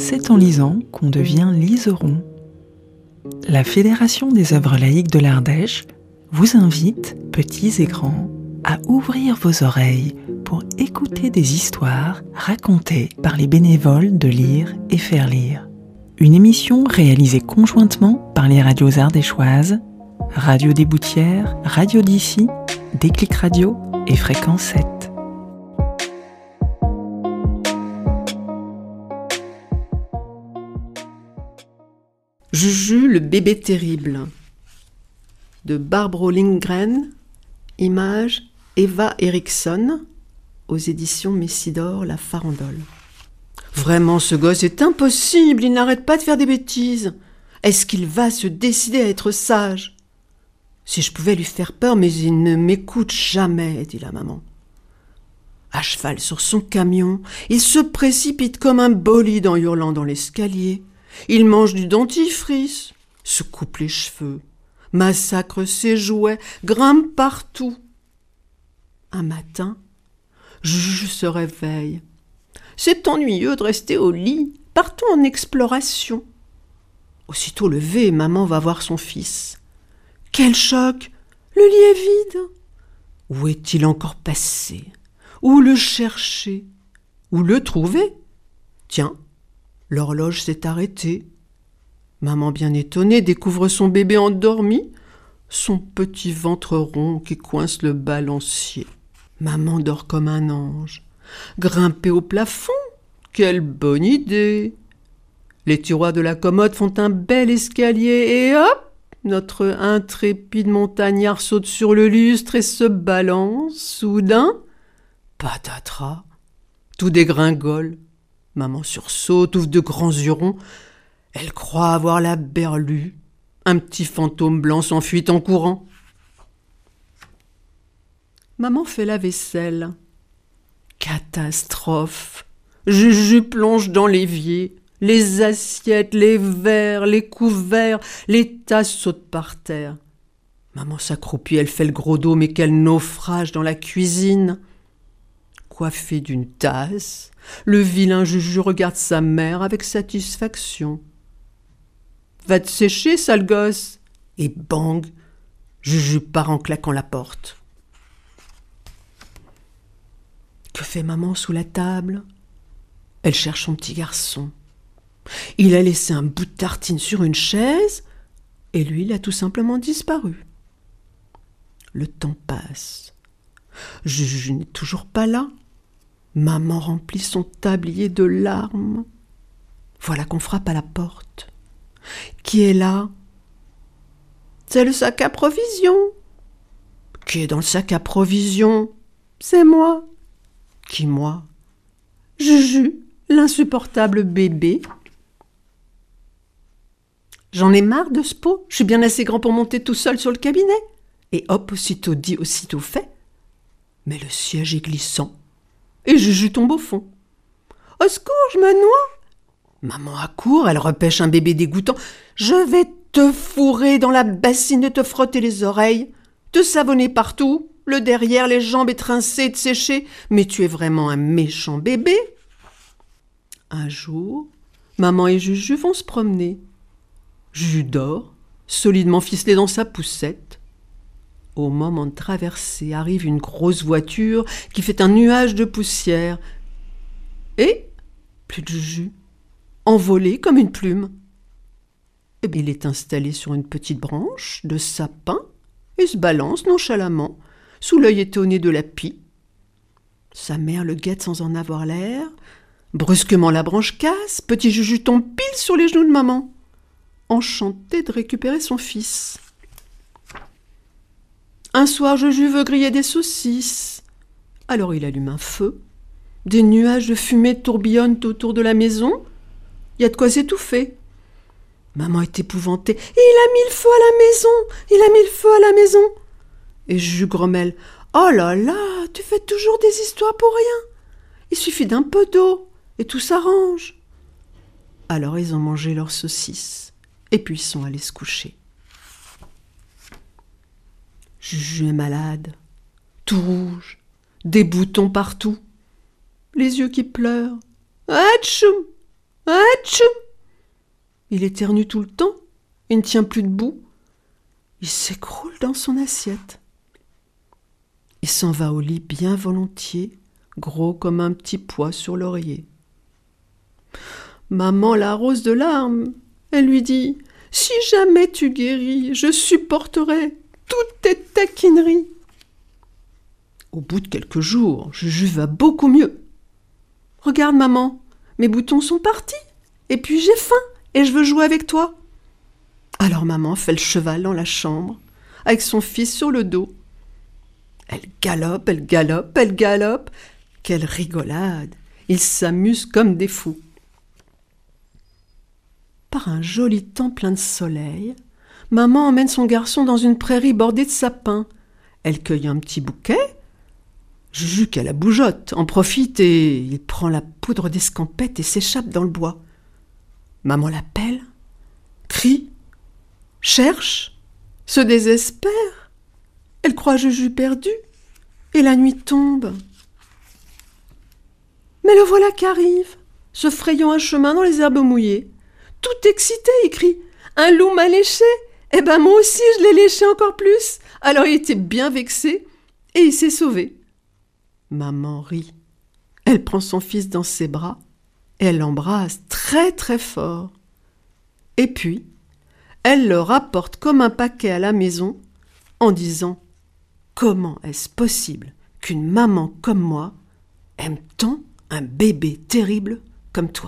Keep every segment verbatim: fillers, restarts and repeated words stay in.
c'est en lisant qu'on devient liseron. La Fédération des œuvres laïques de l'Ardèche vous invite, petits et grands, à ouvrir vos oreilles pour écouter des histoires racontées par les bénévoles de Lire et Faire Lire. Une émission réalisée conjointement par les radios ardéchoises, Radio des Boutières, Radio d'ici, Déclic Radio et Fréquence sept. Juju, le bébé terrible, de Barbro Lindgren, images Eva Eriksson, aux éditions Messidor, La Farandole. Vraiment, ce gosse est impossible, il n'arrête pas de faire des bêtises. Est-ce qu'il va se décider à être sage ? Si je pouvais lui faire peur, mais il ne m'écoute jamais, dit la maman. À cheval sur son camion, il se précipite comme un bolide en hurlant dans l'escalier. Il mange du dentifrice, se coupe les cheveux, massacre ses jouets, grimpe partout. Un matin, Juju se réveille. C'est ennuyeux de rester au lit, partons en exploration. Aussitôt levé, maman va voir son fils. Quel choc! Le lit est vide. Où est-il encore passé? Où le chercher? Où le trouver? Tiens, l'horloge s'est arrêtée. Maman, bien étonnée, découvre son bébé endormi, son petit ventre rond qui coince le balancier. Maman dort comme un ange. Grimper au plafond? Quelle bonne idée! Les tiroirs de la commode font un bel escalier et hop! Notre intrépide montagnard saute sur le lustre et se balance. Soudain, patatras, tout dégringole. Maman sursaute, ouvre de grands yeux ronds. Elle croit avoir la berlue. Un petit fantôme blanc s'enfuit en courant. Maman fait la vaisselle. Catastrophe! Juju plonge dans l'évier. Les assiettes, les verres, les couverts, les tasses sautent par terre. Maman s'accroupit, elle fait le gros dos, mais quel naufrage dans la cuisine! Coiffé d'une tasse, le vilain Juju regarde sa mère avec satisfaction. « Va te sécher, sale gosse !» Et bang, Juju part en claquant la porte. Que fait maman sous la table? Elle cherche son petit garçon. Il a laissé un bout de tartine sur une chaise et lui, il a tout simplement disparu. Le temps passe. Juju n'est toujours pas là. Maman remplit son tablier de larmes. Voilà qu'on frappe à la porte. Qui est là? C'est le sac à provisions. Qui est dans le sac à provisions? C'est moi. Qui, moi? Juju, l'insupportable bébé. J'en ai marre de ce pot, je suis bien assez grand pour monter tout seul sur le cabinet. Et hop, aussitôt dit, aussitôt fait. Mais le siège est glissant. Et Juju tombe au fond. Au secours, je me noie. Maman accourt, elle repêche un bébé dégoûtant. Je vais te fourrer dans la bassine, de te frotter les oreilles, te savonner partout, le derrière, les jambes étrincées et te sécher. Mais tu es vraiment un méchant bébé. Un jour, maman et Juju vont se promener. Juju dort, solidement ficelé dans sa poussette. Au moment de traverser, arrive une grosse voiture qui fait un nuage de poussière. Et, plus de Juju, envolé comme une plume. Et bien, il est installé sur une petite branche de sapin et se balance nonchalamment, sous l'œil étonné de la pie. Sa mère le guette sans en avoir l'air. Brusquement, la branche casse, petit Juju tombe pile sur les genoux de maman, enchanté de récupérer son fils. Un soir, Juju veut griller des saucisses. Alors il allume un feu. Des nuages de fumée tourbillonnent autour de la maison. Il y a de quoi s'étouffer. Maman est épouvantée. « Il a mis le feu à la maison! Il a mis le feu à la maison !» Et Juju grommelle. « Oh là là, tu fais toujours des histoires pour rien. Il suffit d'un peu d'eau et tout s'arrange. » Alors ils ont mangé leurs saucisses et puis ils sont allés se coucher. Juju est malade, tout rouge, des boutons partout, les yeux qui pleurent. Atchoum! Atchou ! Il éternue tout le temps. Il ne tient plus debout. Il s'écroule dans son assiette. Il s'en va au lit bien volontiers, gros comme un petit pois sur l'oreiller. Maman l'arrose de larmes. Elle lui dit « Si jamais tu guéris, je supporterai toutes tes taquineries. » Au bout de quelques jours, Juju va beaucoup mieux. « Regarde, maman, mes boutons sont partis, et puis j'ai faim, et je veux jouer avec toi. » Alors maman fait le cheval dans la chambre, avec son fils sur le dos. Elle galope, elle galope, elle galope. Quelle rigolade! Ils s'amusent comme des fous. Par un joli temps plein de soleil, maman emmène son garçon dans une prairie bordée de sapins. Elle cueille un petit bouquet. Juju, qu'elle la bougeotte, en profite et il prend la poudre d'escampette et s'échappe dans le bois. Maman l'appelle, crie, cherche, se désespère. Elle croit Juju perdu et la nuit tombe. Mais le voilà qui arrive, se frayant un chemin dans les herbes mouillées. Tout excité, il crie « Un loup m'a léché !» Eh ben moi aussi, je l'ai léché encore plus. Alors il était bien vexé et il s'est sauvé. Maman rit. Elle prend son fils dans ses bras et elle l'embrasse très très fort. Et puis, elle le rapporte comme un paquet à la maison en disant « Comment est-ce possible qu'une maman comme moi aime tant un bébé terrible comme toi ?»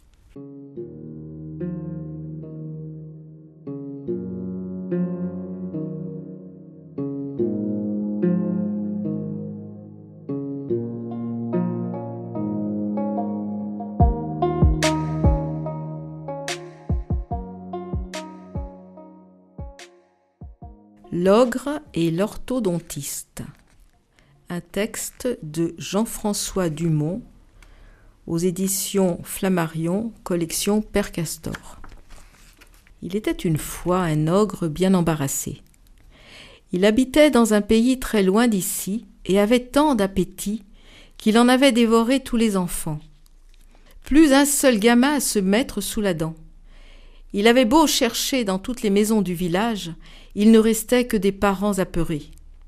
L'ogre et l'orthodontiste. Un texte de Jean-François Dumont aux éditions Flammarion, collection Père Castor. Il était une fois un ogre bien embarrassé. Il habitait dans un pays très loin d'ici et avait tant d'appétit qu'il en avait dévoré tous les enfants. Plus un seul gamin à se mettre sous la dent. Il avait beau chercher dans toutes les maisons du village, il ne restait que des parents apeurés.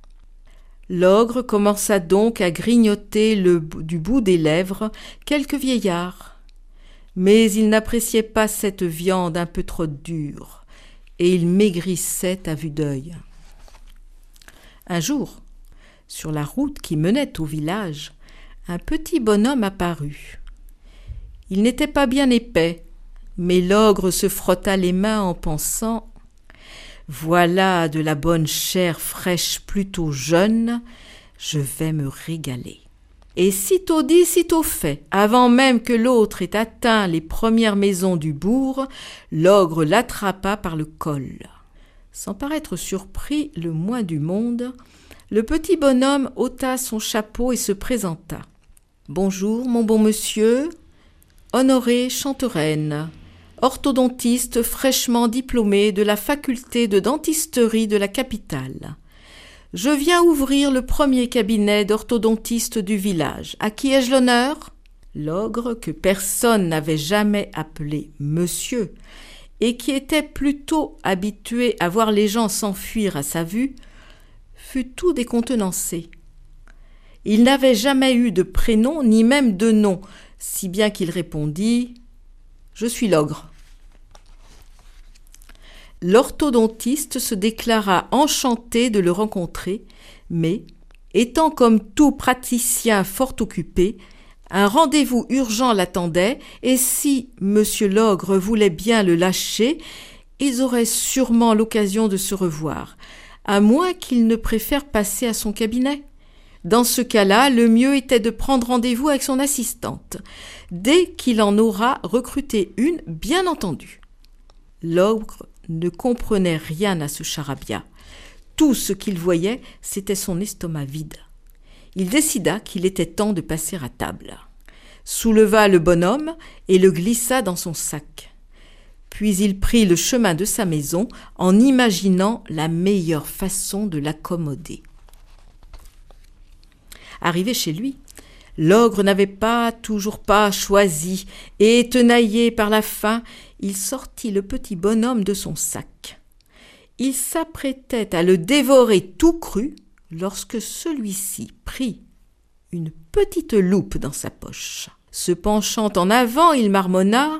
L'ogre commença donc à grignoter le, du bout des lèvres quelques vieillards. Mais il n'appréciait pas cette viande un peu trop dure, et il maigrissait à vue d'œil. Un jour, sur la route qui menait au village, un petit bonhomme apparut. Il n'était pas bien épais, mais l'ogre se frotta les mains en pensant « Voilà de la bonne chair fraîche plutôt jeune, je vais me régaler. » Et sitôt dit, sitôt fait, avant même que l'autre ait atteint les premières maisons du bourg, l'ogre l'attrapa par le col. Sans paraître surpris le moins du monde, le petit bonhomme ôta son chapeau et se présenta. « Bonjour, mon bon monsieur, Honoré Chantereine, orthodontiste fraîchement diplômé de la faculté de dentisterie de la capitale. Je viens ouvrir le premier cabinet d'orthodontiste du village. À qui ai-je l'honneur ?» L'ogre, que personne n'avait jamais appelé monsieur, et qui était plutôt habitué à voir les gens s'enfuir à sa vue, fut tout décontenancé. Il n'avait jamais eu de prénom ni même de nom, si bien qu'il répondit « Je suis l'ogre ». L'orthodontiste se déclara enchanté de le rencontrer, mais, étant comme tout praticien fort occupé, un rendez-vous urgent l'attendait, et si monsieur l'ogre voulait bien le lâcher, ils auraient sûrement l'occasion de se revoir, à moins qu'il ne préfère passer à son cabinet. Dans ce cas-là, le mieux était de prendre rendez-vous avec son assistante, dès qu'il en aura recruté une, bien entendu. L'ogre ne comprenait rien à ce charabia. Tout ce qu'il voyait, c'était son estomac vide. Il décida qu'il était temps de passer à table. Souleva le bonhomme et le glissa dans son sac. Puis il prit le chemin de sa maison en imaginant la meilleure façon de l'accommoder. Arrivé chez lui, L'ogre n'avait pas, toujours pas choisi, et tenaillé par la faim, il sortit le petit bonhomme de son sac. Il s'apprêtait à le dévorer tout cru lorsque celui-ci prit une petite loupe dans sa poche. Se penchant en avant, il marmonna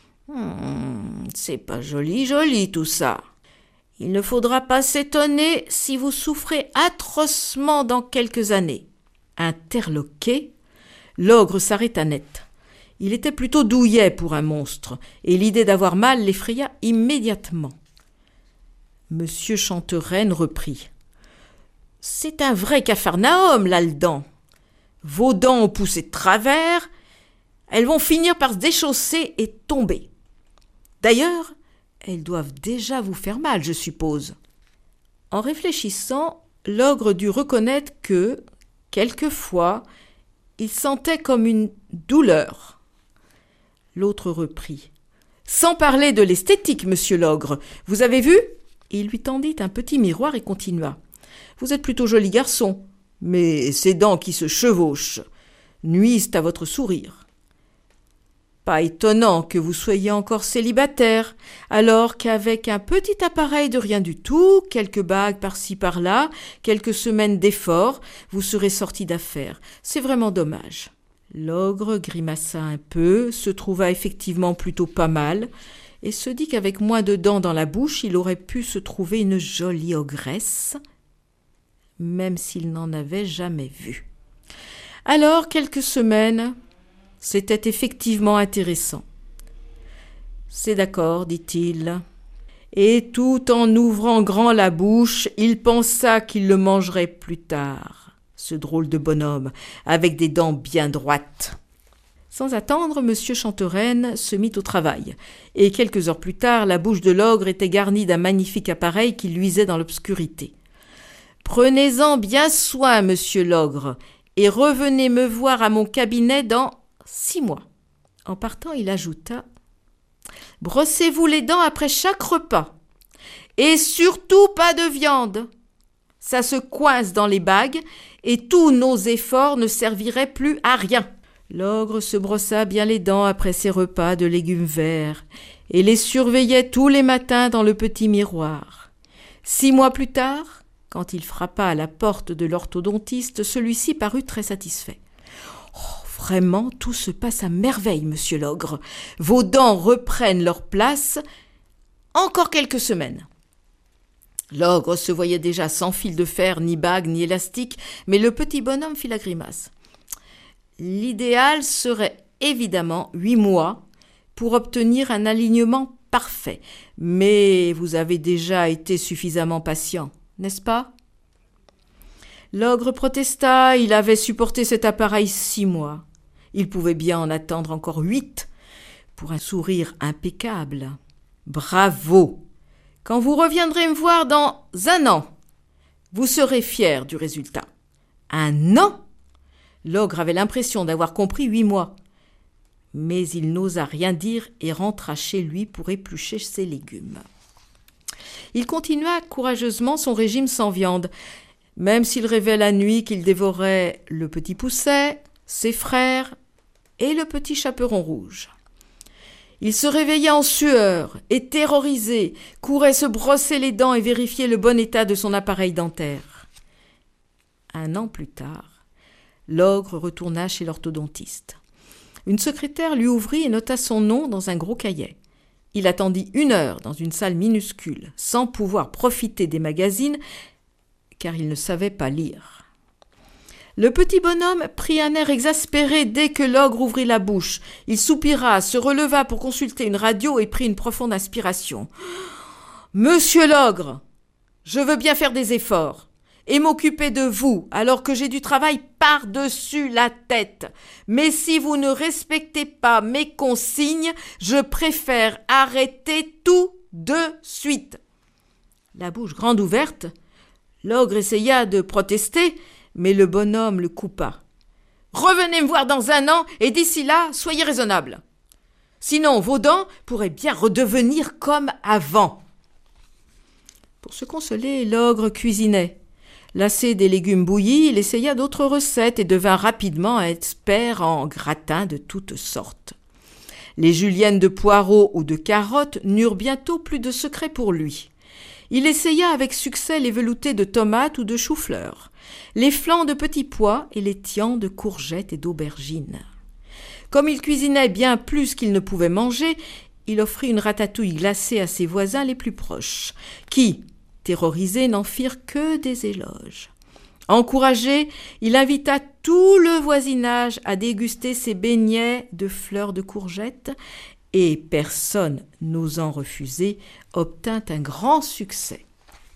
Hum, « C'est pas joli, joli tout ça. Il ne faudra pas s'étonner si vous souffrez atrocement dans quelques années. » Interloqué, l'ogre s'arrêta net. Il était plutôt douillet pour un monstre, et l'idée d'avoir mal l'effraya immédiatement. Monsieur Chantereine reprit. « C'est un vrai capharnaüm, là-dedans. Vos dents ont poussé de travers, elles vont finir par se déchausser et tomber. D'ailleurs, elles doivent déjà vous faire mal, je suppose. » En réfléchissant, l'ogre dut reconnaître que, quelquefois, il sentait comme une douleur. L'autre reprit. « Sans parler de l'esthétique, monsieur l'ogre, vous avez vu ?» Il lui tendit un petit miroir et continua. « Vous êtes plutôt joli garçon, mais ces dents qui se chevauchent nuisent à votre sourire. Pas étonnant que vous soyez encore célibataire, alors qu'avec un petit appareil de rien du tout, quelques bagues par-ci par-là, quelques semaines d'efforts, vous serez sorti d'affaires. C'est vraiment dommage. » L'ogre grimaça un peu, se trouva effectivement plutôt pas mal, et se dit qu'avec moins de dents dans la bouche, il aurait pu se trouver une jolie ogresse, même s'il n'en avait jamais vu. Alors, quelques semaines, c'était effectivement intéressant. « C'est d'accord, dit-il. » Et tout en ouvrant grand la bouche, il pensa qu'il le mangerait plus tard, ce drôle de bonhomme, avec des dents bien droites. Sans attendre, monsieur Chantereine se mit au travail, et quelques heures plus tard, la bouche de l'ogre était garnie d'un magnifique appareil qui luisait dans l'obscurité. « Prenez-en bien soin, monsieur l'ogre, et revenez me voir à mon cabinet dans six mois. » En partant, il ajouta « Brossez-vous les dents après chaque repas, et surtout pas de viande. Ça se coince dans les bagues, et tous nos efforts ne serviraient plus à rien. » L'ogre se brossa bien les dents après ses repas de légumes verts, et les surveillait tous les matins dans le petit miroir. Six mois plus tard, quand il frappa à la porte de l'orthodontiste, celui-ci parut très satisfait. « Oh, vraiment, tout se passe à merveille, monsieur l'ogre. Vos dents reprennent leur place. Encore quelques semaines. » L'ogre se voyait déjà sans fil de fer, ni bague, ni élastique, mais le petit bonhomme fit la grimace. L'idéal serait évidemment huit mois pour obtenir un alignement parfait. Mais vous avez déjà été suffisamment patient, n'est-ce pas ? L'ogre protesta, il avait supporté cet appareil six mois. Il pouvait bien en attendre encore huit pour un sourire impeccable. Bravo ! Quand vous reviendrez me voir dans un an, vous serez fier du résultat. Un an ? L'ogre avait l'impression d'avoir compris huit mois. Mais il n'osa rien dire et rentra chez lui pour éplucher ses légumes. Il continua courageusement son régime sans viande, même s'il rêvait la nuit qu'il dévorait le petit Pousset, ses frères et le petit Chaperon rouge. Il se réveillait en sueur et terrorisé, courait se brosser les dents et vérifier le bon état de son appareil dentaire. Un an plus tard, l'ogre retourna chez l'orthodontiste. Une secrétaire lui ouvrit et nota son nom dans un gros cahier. Il attendit une heure dans une salle minuscule, sans pouvoir profiter des magazines, car il ne savait pas lire. Le petit bonhomme prit un air exaspéré dès que l'ogre ouvrit la bouche. Il soupira, se releva pour consulter une radio et prit une profonde inspiration. « Monsieur l'ogre, je veux bien faire des efforts et m'occuper de vous alors que j'ai du travail par-dessus la tête. Mais si vous ne respectez pas mes consignes, je préfère arrêter tout de suite. » La bouche grande ouverte, l'ogre essaya de protester, mais le bonhomme le coupa. « Revenez me voir dans un an et d'ici là, soyez raisonnable. Sinon, vos dents pourraient bien redevenir comme avant. » Pour se consoler, l'ogre cuisinait. Lassé des légumes bouillis, il essaya d'autres recettes et devint rapidement expert en gratins de toutes sortes. Les juliennes de poireaux ou de carottes n'eurent bientôt plus de secret pour lui. Il essaya avec succès les veloutés de tomates ou de choux-fleurs, les flancs de petits pois et les tians de courgettes et d'aubergines. Comme il cuisinait bien plus qu'il ne pouvait manger, il offrit une ratatouille glacée à ses voisins les plus proches, qui, terrorisés, n'en firent que des éloges. Encouragé, il invita tout le voisinage à déguster ses beignets de fleurs de courgettes et personne, n'osant refuser, obtint un grand succès.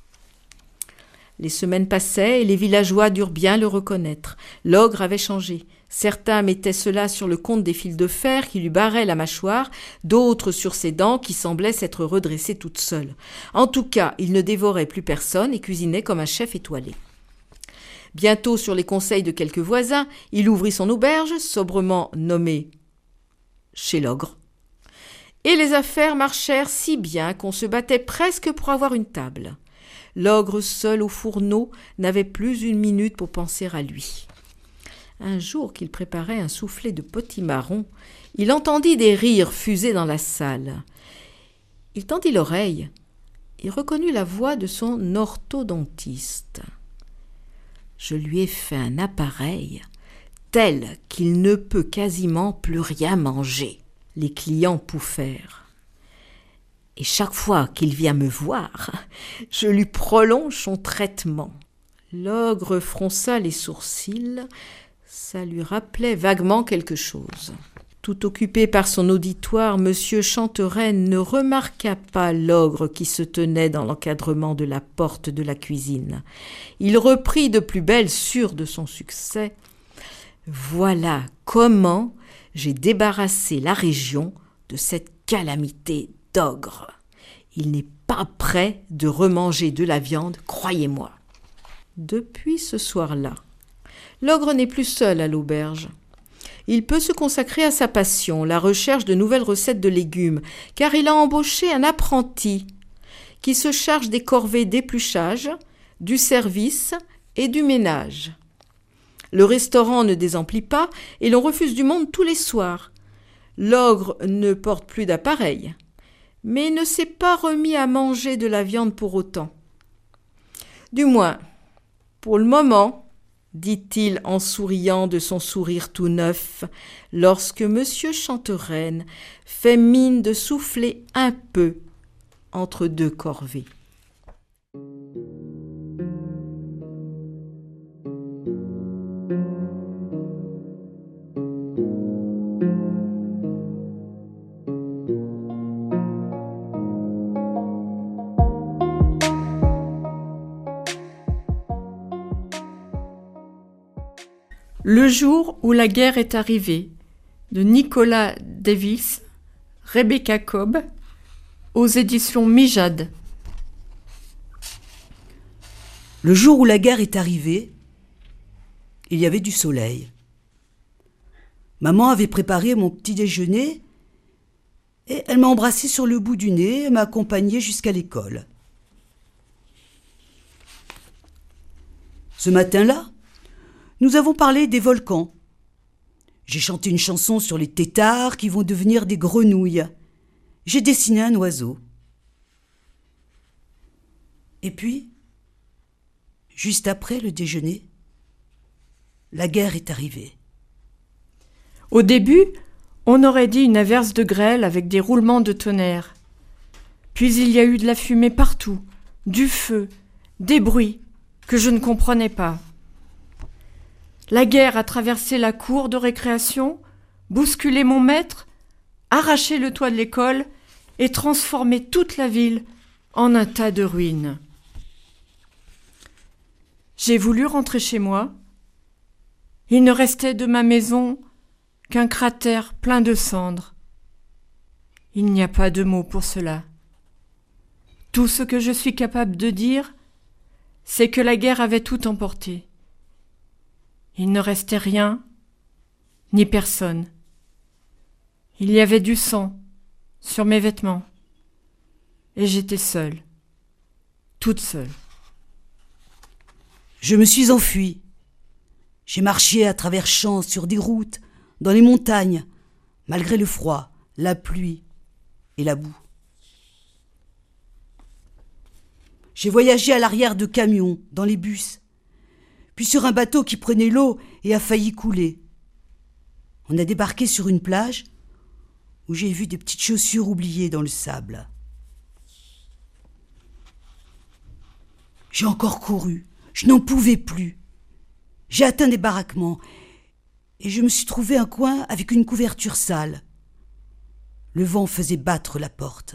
Les semaines passaient et les villageois durent bien le reconnaître. L'ogre avait changé. Certains mettaient cela sur le compte des fils de fer qui lui barraient la mâchoire, d'autres sur ses dents qui semblaient s'être redressées toutes seules. En tout cas, il ne dévorait plus personne et cuisinait comme un chef étoilé. Bientôt, sur les conseils de quelques voisins, il ouvrit son auberge, sobrement nommée chez l'ogre. Et les affaires marchèrent si bien qu'on se battait presque pour avoir une table. L'ogre seul au fourneau n'avait plus une minute pour penser à lui. Un jour qu'il préparait un soufflé de potimarron, il entendit des rires fuser dans la salle. Il tendit l'oreille et reconnut la voix de son orthodontiste. « Je lui ai fait un appareil tel qu'il ne peut quasiment plus rien manger. » Les clients pouffèrent. Et chaque fois qu'il vient me voir, je lui prolonge son traitement. L'ogre fronça les sourcils, ça lui rappelait vaguement quelque chose. Tout occupé par son auditoire, Monsieur Chantereine ne remarqua pas l'ogre qui se tenait dans l'encadrement de la porte de la cuisine. Il reprit de plus belle, sûr de son succès. « Voilà comment j'ai débarrassé la région de cette calamité d'ogre. Il n'est pas prêt de remanger de la viande, croyez-moi. » Depuis ce soir-là, l'ogre n'est plus seul à l'auberge. Il peut se consacrer à sa passion, la recherche de nouvelles recettes de légumes, car il a embauché un apprenti qui se charge des corvées d'épluchage, du service et du ménage. Le restaurant ne désemplit pas et l'on refuse du monde tous les soirs. L'ogre ne porte plus d'appareil, mais ne s'est pas remis à manger de la viande pour autant. Du moins, pour le moment, dit-il en souriant de son sourire tout neuf, lorsque Monsieur Chantereine fait mine de souffler un peu entre deux corvées. Le jour où la guerre est arrivée, de Nicolas Davis, Rebecca Cobb, aux éditions Mijade. Le jour où la guerre est arrivée, il y avait du soleil. Maman avait préparé mon petit déjeuner et elle m'a embrassé sur le bout du nez et m'a accompagné jusqu'à l'école. Ce matin-là, nous avons parlé des volcans. J'ai chanté une chanson sur les têtards qui vont devenir des grenouilles. J'ai dessiné un oiseau. Et puis, juste après le déjeuner, la guerre est arrivée. Au début, on aurait dit une averse de grêle avec des roulements de tonnerre. Puis il y a eu de la fumée partout, du feu, des bruits que je ne comprenais pas. La guerre a traversé la cour de récréation, bousculé mon maître, arraché le toit de l'école et transformé toute la ville en un tas de ruines. J'ai voulu rentrer chez moi. Il ne restait de ma maison qu'un cratère plein de cendres. Il n'y a pas de mots pour cela. Tout ce que je suis capable de dire, c'est que la guerre avait tout emporté. Il ne restait rien, ni personne. Il y avait du sang sur mes vêtements, et j'étais seule, toute seule. Je me suis enfui. J'ai marché à travers champs, sur des routes, dans les montagnes, malgré le froid, la pluie et la boue. J'ai voyagé à l'arrière de camions, dans les bus, puis sur un bateau qui prenait l'eau et a failli couler. On a débarqué sur une plage où j'ai vu des petites chaussures oubliées dans le sable. J'ai encore couru, je n'en pouvais plus. J'ai atteint des baraquements et je me suis trouvé un coin avec une couverture sale. Le vent faisait battre la porte.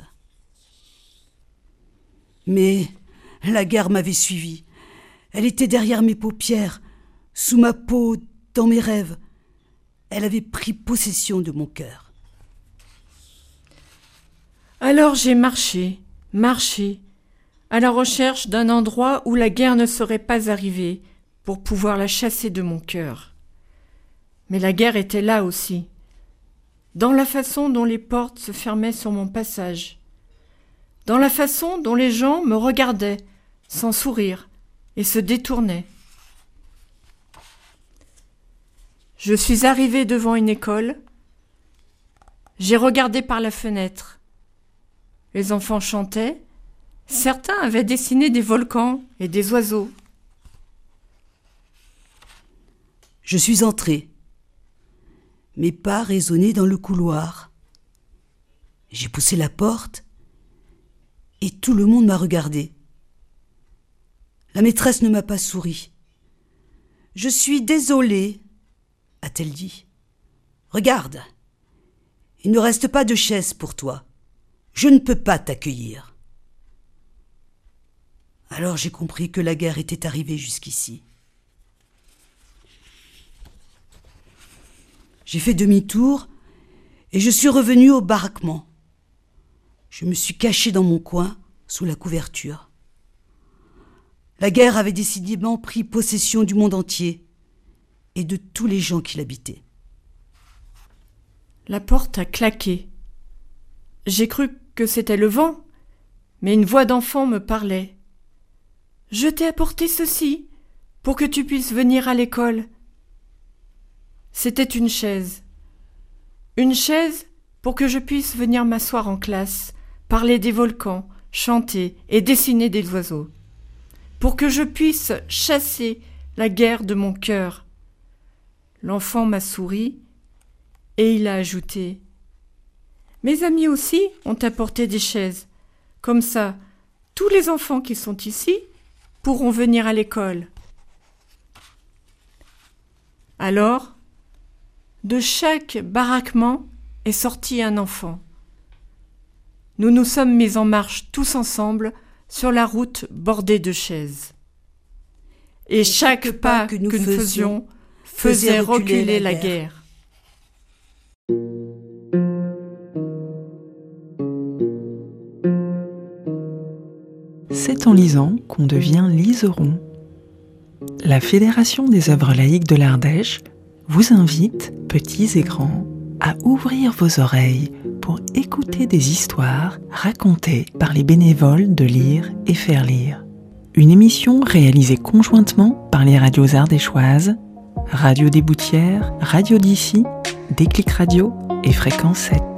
Mais la guerre m'avait suivi. Elle était derrière mes paupières, sous ma peau, dans mes rêves. Elle avait pris possession de mon cœur. Alors j'ai marché, marché, à la recherche d'un endroit où la guerre ne serait pas arrivée pour pouvoir la chasser de mon cœur. Mais la guerre était là aussi, dans la façon dont les portes se fermaient sur mon passage, dans la façon dont les gens me regardaient sans sourire et se détournaient. Je suis arrivée devant une école, j'ai regardé par la fenêtre. Les enfants chantaient, certains avaient dessiné des volcans et des oiseaux. Je suis entrée. Mes pas résonnaient dans le couloir. J'ai poussé la porte et tout le monde m'a regardé. La maîtresse ne m'a pas souri. « Je suis désolée », a-t-elle dit. « Regarde, il ne reste pas de chaise pour toi. Je ne peux pas t'accueillir. » Alors j'ai compris que la guerre était arrivée jusqu'ici. J'ai fait demi-tour et je suis revenue au baraquement. Je me suis cachée dans mon coin, sous la couverture. La guerre avait décidément pris possession du monde entier et de tous les gens qui l'habitaient. La porte a claqué. J'ai cru que c'était le vent, mais une voix d'enfant me parlait. « Je t'ai apporté ceci pour que tu puisses venir à l'école. » C'était une chaise. Une chaise pour que je puisse venir m'asseoir en classe, parler des volcans, chanter et dessiner des oiseaux. Pour que je puisse chasser la guerre de mon cœur. L'enfant m'a souri et il a ajouté « Mes amis aussi ont apporté des chaises. Comme ça, tous les enfants qui sont ici pourront venir à l'école. » Alors, de chaque baraquement est sorti un enfant. Nous nous sommes mis en marche tous ensemble sur la route bordée de chaises. Et, Et chaque, chaque pas que nous, que nous faisions faisait reculer, reculer la guerre. guerre. C'est en lisant qu'on devient liseron. La Fédération des œuvres laïques de l'Ardèche vous invite, petits et grands, à ouvrir vos oreilles pour écouter des histoires racontées par les bénévoles de Lire et Faire Lire. Une émission réalisée conjointement par les radios ardéchoises, Radio des Boutières, Radio d'ici, Déclic Radio et Fréquence sept.